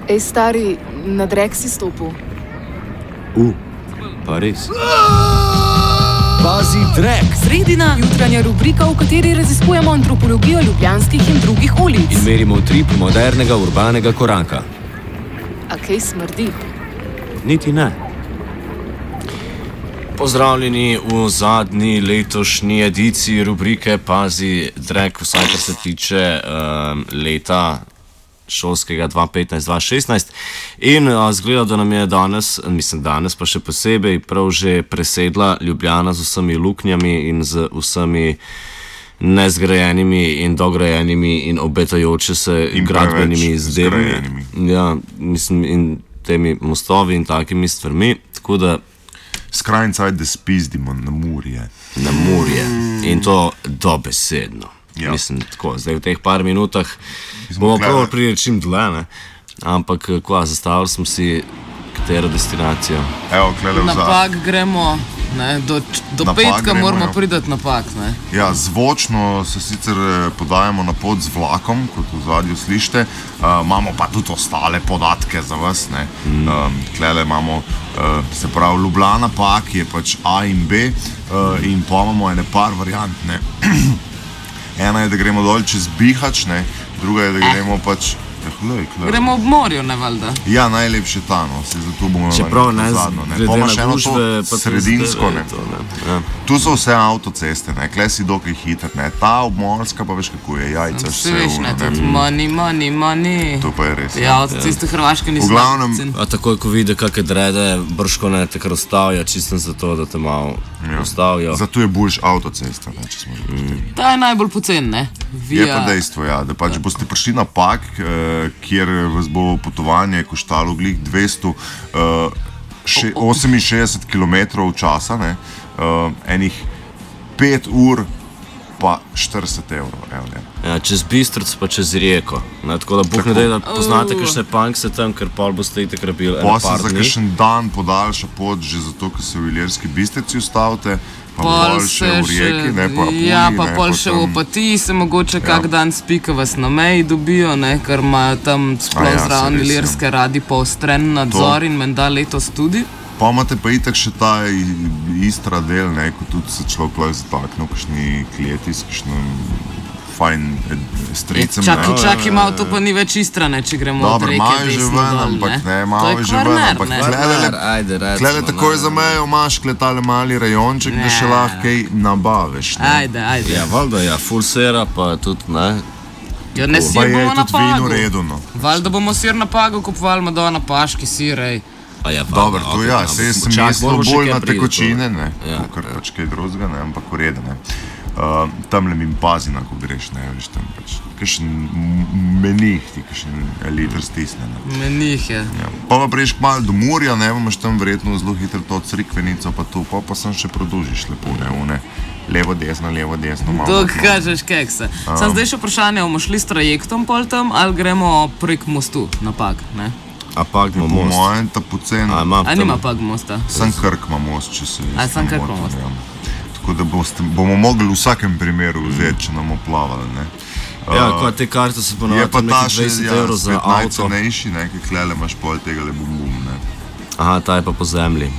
Ej, stari, na drek si stopil. Pa res. Pazi drek! Sredina, jutranja rubrika, v kateri raziskujemo antropologijo ljubljanskih in drugih ulic. In merimo utrip modernega urbanega koraka. A kaj smrdi? Niti ne. Pozdravljeni v zadnji letošnji ediciji rubrike Pazi drek, vsaj kar se tiče leta šolskega 2015-2016. In zgleda, da nam je danes pa še posebej prav že presedla Ljubljana z vsemi luknjami in z vsemi nezgrajenimi in dograjenimi in obetajoče se gradbenimi izdelki. Ja, mislim, in temi mostovi in takimi stvarmi. Tako da skrajni cajt, da spizdimo na Murje. Na Murje. In to dobesedno. Ja. Mislim, tako, zdaj v teh par minutah bomo prav prije čim dlje, ne? Ampak, zastavili smo si katero destinacijo. Evo, klele vzad. Na Pag gremo, ne? Do petka moramo priti na Pag, ne? Ja, zvočno se sicer podajamo na pot z vlakom, kot v zadju slište. Imamo pa tudi ostale podatke za vas, ne? Klele imamo, se pravi, Ljubljana Pag je pač A in B in pa imamo ene par variant, ne? Ena je, da gremo dol čez Bihač, ne? Druga je, da gremo pač... Gremo ob morju, ne valjda? Ja, najlepše ta, no. Se zato bomo čeprav ne, glede na gužve, sredinsko, ne. Ja. Tu so vse avtoceste, ne. Kle si dokaj hiter, ne. Ta obmorska pa veš kako je, jajca vse uno, ne. Money. To pa je res. Ja, avtoceste Hrvaške niso. V glavnem... A takoj, ko vidi kakve drede, brško ne te kar ostavijo, čisto zato, da te malo ostavijo. Zato je boljš avtocesta, ne, če smo že Ta je najbolj pocen, ne. Je pa dejstvo, ja, da pač boste prišli na Pag, kjer vas bo potovanje koštalo glih 268 km časa, ne, enih 5 ur pa 40 evrov. Ja, čez Bistric pa čez Rijeko. Tako da Bog ne dej, da poznate kakšne punkse tam, ker pol boste itak rabili ene par dni. Pa se za kakšen dan podaljša pot, že zato, ker se v Ilirski Bistrici ustavite, pa bolj še v Rijeki, ne, pa Apuliji. Ja, pa pol še v Opatiji se mogoče kak dan spika vas na meji dobijo, ne, ker imajo tam sploh zraven Ilirske radi poostren nadzor in menda letos tudi. Pa imate pa itak še ta Istra del, ne, ko tudi se človek lahko zatakne v kakšni kleti s kakšnim fajn stricem. Čaki malo, to pa ni več Istra, ne, če gremo od reke desno dol, ne. Malo je že ven, ampak klele takoj za mejo imaš tale mali rajonček, da še lahko kaj nabaviš. Ajde. Ja, valjda, ja, full sera pa tudi, ne. Ja, ne sir bomo na Pagu. Valjda bomo sir na Pagu kupovali Madonna Paški sir, ej. Dobro, to ja, se sem mislil bolj na tekočine, ne, kar pač kaj drugega, ne, ampak v redu, ne. Tamle mi Pazina, ko greš, ne, veš, tam pač, kakšen menih ti, kakšen liter stisne, ne. Menih je. Pa prejš malo do Murja, ne, imaš tam verjetno zelo hitro to Crikvenico, pa tu, pa sem še produžiš lepo, ne, une, levo, desno, malo. Dok kažeš kekse. Sam zdaj še vprašanje, bomo šli s trajektom pol tam, ali gremo prek mostu na Pag, ne? A Pag ima most? Po mojem ta pocen... A nima Pag mosta? Sam Krk ima most, če se... A sam Krk ima most. Tako da bomo mogli v vsakem primeru vzeti, če nam oplavali, ne. Ja, ko te karte so ponovno nekaj 20 evrov za avto. Je pa ta še najcenejši, ne, ki klele imaš pol tega le bum, ne. Aha, ta je pa po zemlji.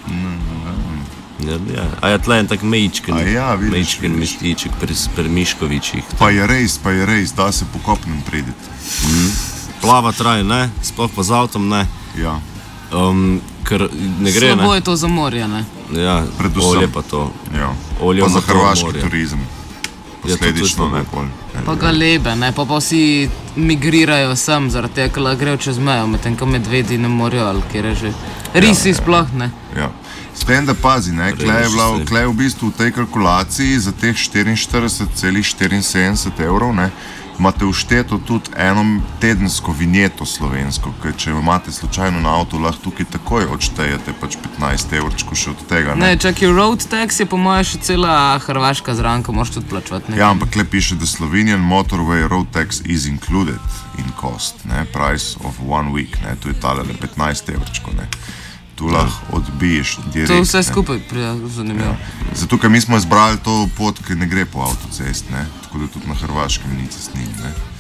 Ja, a je tle en tak mejčken mističek pri Miškovičih. Pa je res, da se po kopnem priditi. Plava traj, ne, sploh pa z avtom, ne. Ja. Ker ne gre, ne. Slabo je to za morje, ne. Ja, predvsem. Olje pa to. Ja. Olje pa za hrvaški morje. Turizem. Posledično, ne, pol. Pa galebe, ne, pa vsi migrirajo sem, zaradi tega, ker grejo čez mejo, medtem ko medvedi ne morajo, ali kjer je že. Risi sploh, ne. Ja. S tem, da pazi, ne, klej v bistvu v tej kalkulaciji za teh 44,74 evrov, ne, imate všteto tudi eno tedensko vinjeto slovensko, ker če imate slučajno na avto, lahko tukaj takoj odštejete pač 15 evrčko še od tega, ne. Ne, čakaj, road tax je po moje še cela Hrvaška zraven, ko moraš tudi plačevati nekaj. Ja, ampak le piše, da Slovenian motorway road tax is included in cost, ne, price of 1 week, ne, tu je tale 15 evrčko, ne. Tu lahko odbiješ direkt. To vse skupaj zanimivo. Ja. Zato, ker mi smo izbrali to pot, ki ne gre po avtocest, ne? Tako da tudi na Hrvaškem ni cestnin, ne?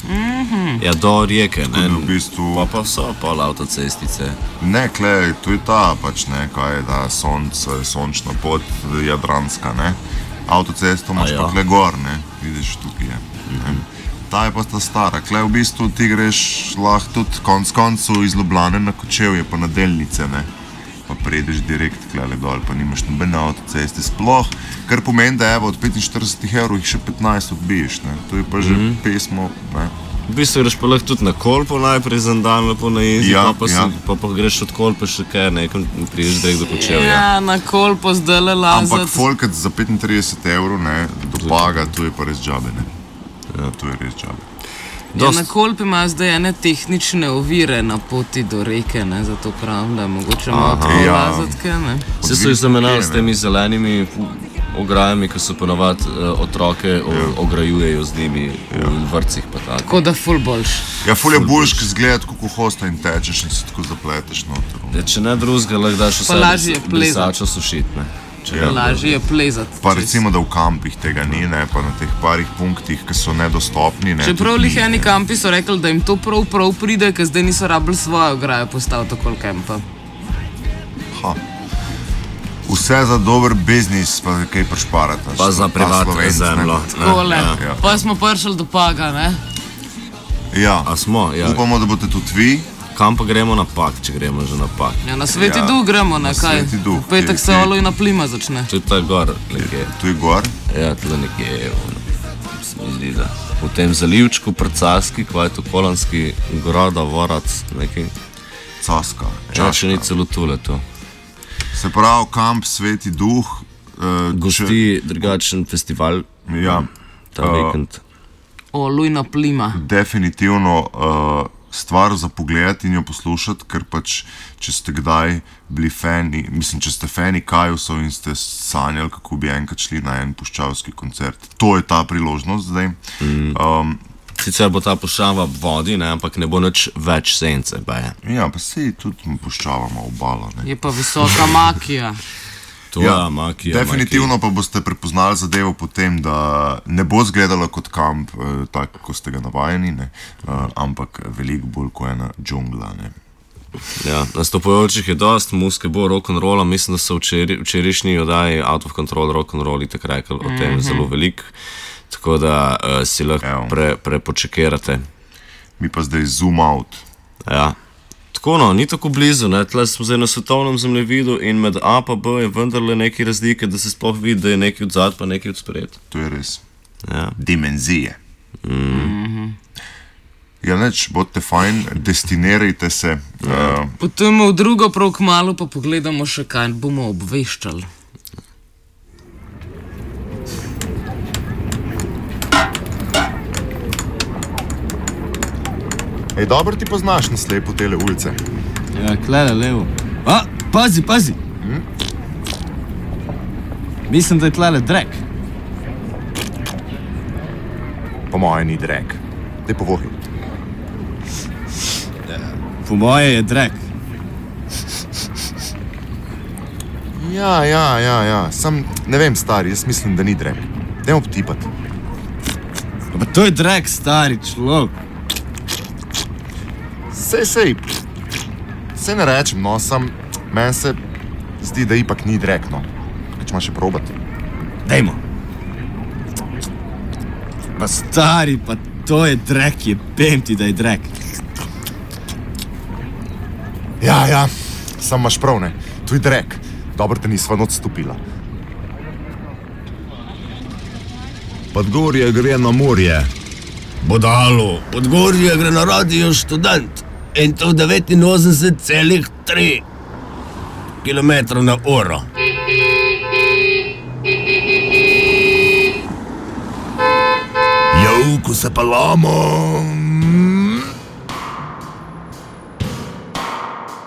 Ja, do Rijeke, ne? V bistvu, Pa so pol avtocestice. ne, klej, to je ta, pač ne, kaj je ta sončna pot, jadranska, ne. Avtocesto imaš ja. pa kle gor, ne, vidiš, tukaj je. Ta je pa ta stara, kle v bistvu ti greš lahko tudi konc koncu iz Ljubljane na Kočevje, pa na Delnice, ne. Pa predeš direkt klele dol, pa nimaš nobene avtoceste sploh, kar pomeni, da evo od 45 evrov jih še 15 odbiješ, ne. To je pa že pesmo, ne. V bistvu greš pa lahko tudi na Kolpo najprej za en dan, lepo na Izi, Ja, pa greš od Kolpe še kaj, nekam prideš direkt do Kočevja. Ja, na Kolpo zdajle Ampak lazati. folket za 35 evrov, ne, do Paga, to je pa res džabe, ne. Ja, to je res džabe. Ja, na Kolpi imajo zdaj ene tehnične ovire na poti do reke, ne, zato pravim, da je mogoče malo tako ja. lazati, kaj, ne. Vse so jih zamenjali s ne. temi zelenimi ograjami, ki so ponavadi otroke ograjujejo z njimi v vrtcih pa tako. Tako da ful boljš. Ja, ful je boljš, ki zgleda tako ko hosta in tečeš in se tako zapleteš noter. Ja, če ne drugega, lahko daš vse lažje je plezati. brisačo sušiti, ne. Ja. Lažje je plezati. Pa recimo, da v kampih tega ni, ne, pa na teh parih punktih, ki so nedostopni, ne. Čeprav tudi lih ni, eni ne. kampi so rekli, da jim to prav pride, ker zdaj niso rabili svoje ograje postaviti okoli kampa. Vse za dober biznis, pa kaj prišparati. Pa za privatno zemljo. Takole. Ja. Pa smo prišli do Paga, ne? Ja, A smo, ja. upamo, da boste tudi vi. Kam pa gremo na Pag, če gremo že na Pag? Ja, na Sveti Ja, Duh gremo, na ne kaj? Sveti Duh, V petek se kje? Olojna plima začne. To je ta gor, nekje. Tu je gor. Ja, tle nekje, se mi zdi, da v tem zalivčku Prcaski, kva je to Kolanski, Groda, Vorac, nekaj. Caska. Ja, še ni celo tule to. Se pravi, kamp Sveti Duh. Gosti drugačen festival Ja, ta vikend. Olojna plima. definitivno stvar za pogled in jo poslušati, ker pač, če ste kdaj bili fani, mislim, če ste fani Kajusov in ste sanjali, kako bi enkrat šli na en puščavski koncert. To je ta priložnost zdaj. Sicer bo ta puščava vodi, ne, ampak ne bo nič več sence, baje. Ja, pa sej tudi puščavamo obalo, ne. Je pa visoka makija. To je makija. definitivno pa boste prepoznali zadevo potem, da ne bo izgledalo kot kamp, tako kot ste ga navajeni, ne, ampak veliko bolj kot ena džungla, ne. Ja, nastopajočih je dost, muske bo rock'n'rolla, mislim, da so včerajšnji oddaji Out of Control rock'n'roll itak rekli o tem zelo veliko, tako da si lahko prepočekirate. Mi pa zdaj zoom out. Ja. Tako no, ni tako blizu, ne, tle smo zdaj na svetovnem zemljevidu in med A pa B je vendarle nekaj razlike, da se sploh vidi, da je nekaj odzad pa nekaj odspred. To je res. Ja. Dimenzije. Ja, neč, bodite fajn, destinirajte se. Potem v drugo prav kmalu pa pogledamo še kaj, bomo obveščali. Ej, dobro ti poznaš na slepo tele ulice. Ja, klele, levo. A, pazi, pazi! Mislim, da je tlele drek. Po moje ni drek. Dej povohi. Po moje je drek. Ja. Sam ne vem, stari, jaz mislim, da ni drek. Dajmo potipati. Pa to je drek, stari človek. Sej ne rečem, no, sam meni se zdi, da ipak ni drek, no. Kaj če imaš še probati? Dajmo. Pa stari, pa to je drek, jebem ti, da je drek. Ja, sam imaš prav, ne. Tu je drek. Dobro te nisva noč stopila. Podgorje gre na morje. Bodalo, Podgorje gre na Radio Študent in to 89,3 km/h. Jo, ko se pelamo.